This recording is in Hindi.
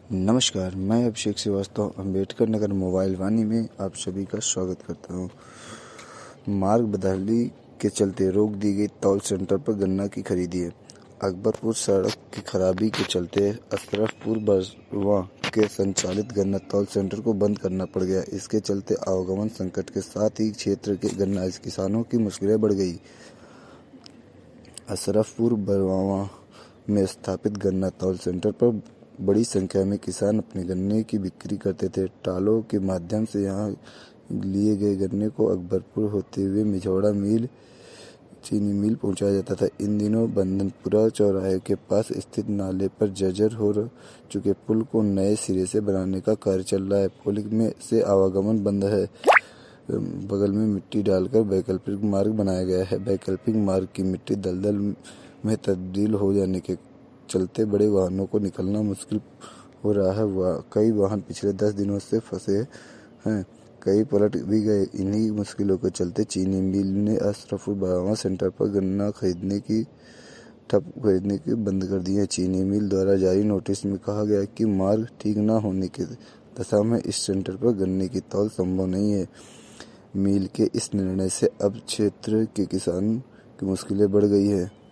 नमस्कार, मैं अभिषेक श्रीवास्तव अम्बेडकर नगर मोबाइल वाणी में आप सभी का स्वागत करता हूं। मार्ग बदहाली के चलते रोक दी गई तौल सेंटर पर गन्ना की खरीदी है। अकबरपुर सड़क की खराबी के चलते अशरफपुर बरवां के संचालित गन्ना तौल सेंटर को बंद करना पड़ गया। इसके चलते आवागमन संकट के साथ ही क्षेत्र के गन्ना किसानों की मुश्किलें बढ़ गई। अशरफपुर बरवां में स्थापित गन्ना तौल सेंटर पर बड़ी संख्या में किसान अपने गन्ने की बिक्री करते थे। टालों के माध्यम से यहां लिए गए गन्ने को अकबरपुर होते हुए मिझौड़ा मिल, चीनी मिल पहुंचाया जाता था। इन दिनों बंदनपुरा चौराहे के पास स्थित नाले पर जर्जर हो चुके पुल को नए सिरे से बनाने का कार्य चल रहा है। पुल में से आवागमन बंद है। बगल में मिट्टी डालकर वैकल्पिक मार्ग बनाया गया है। वैकल्पिक मार्ग की मिट्टी दलदल में तब्दील हो जाने के चलते बड़े वाहनों को निकलना मुश्किल हो रहा है। कई वाहन पिछले 10 दिनों से फंसे हैं, कई पलट भी गए। इन्हीं मुश्किलों के चलते चीनी मिल ने अशरफपुर बरवां सेंटर पर गन्ना खरीदने की बंद कर दी है। चीनी मिल द्वारा जारी नोटिस में कहा गया कि मार्ग ठीक न होने की दशा में इस सेंटर पर गन्ने की तौल संभव नहीं है। मिल के इस निर्णय से अब क्षेत्र के किसान की मुश्किलें बढ़ गई है।